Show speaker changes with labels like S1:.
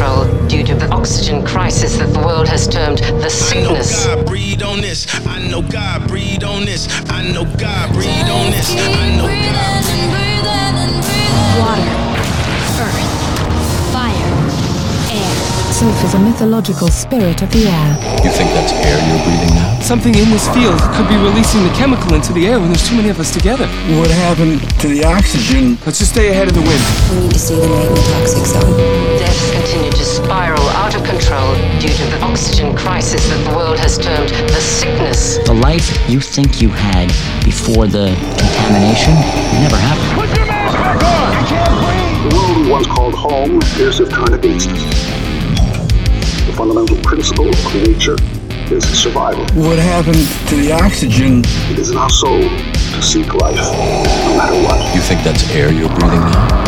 S1: control due to the oxygen crisis that the world has termed the sickness.
S2: I know God breathe on this. I know God breathe on this. I know God breathe on this. I know God.
S3: Water, earth, fire, air.
S4: Soph is a mythological spirit of the air.
S5: You think that's air you're breathing now?
S6: Something in this field could be releasing the chemical into the air when there's too many of us together.
S7: What happened to the oxygen?
S6: Let's just stay ahead of the wind.
S8: We need to see the main toxic zone.
S1: Deaths continue to spiral out of control due to the oxygen crisis that the world has termed the sickness.
S9: The life you think you had before the contamination never happened.
S10: Put your mask back on! You can't breathe!
S11: The world we once called home appears to have turned against us. The fundamental principle of nature is survival.
S7: What happened to the oxygen?
S11: It is in our soul to seek life, no matter what.
S5: You think that's air you're breathing now?